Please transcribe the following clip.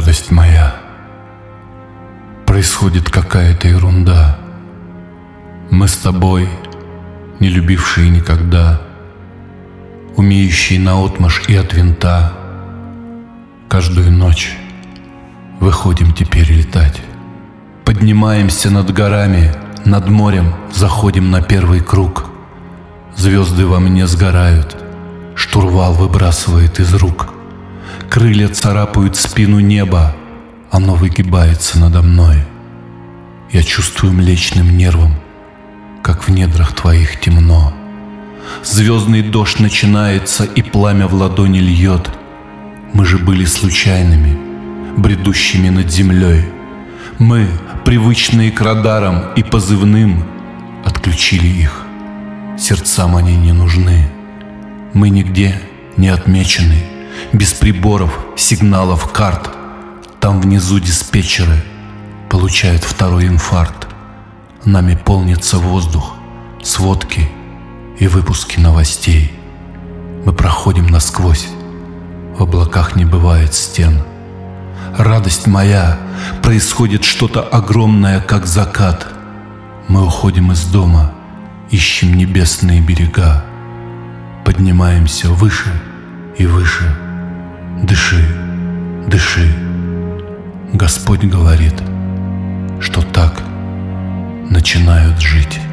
Радость моя, происходит какая-то ерунда. Мы с тобой, не любившие никогда, умеющие наотмашь и от винта, каждую ночь выходим теперь летать. Поднимаемся над горами, над морем заходим на первый круг. Звезды во мне сгорают, штурвал выбрасывает из рук. Крылья царапают спину неба, оно выгибается надо мной. Я чувствую млечным нервом, как в недрах твоих темно. Звездный дождь начинается, и пламя в ладони льет. Мы же были случайными, бредущими над землей. Мы, привычные к радарам и позывным, отключили их. Сердцам они не нужны. Мы нигде не отмечены, без приборов, сигналов, карт. Там внизу диспетчеры получают второй инфаркт. Нами полнится воздух, сводки и выпуски новостей. Мы проходим насквозь, в облаках не бывает стен. Радость моя, происходит что-то огромное, как закат. Мы уходим из дома, ищем небесные берега. Поднимаемся выше и выше. Дыши, дыши. Господь говорит, что так начинают жить.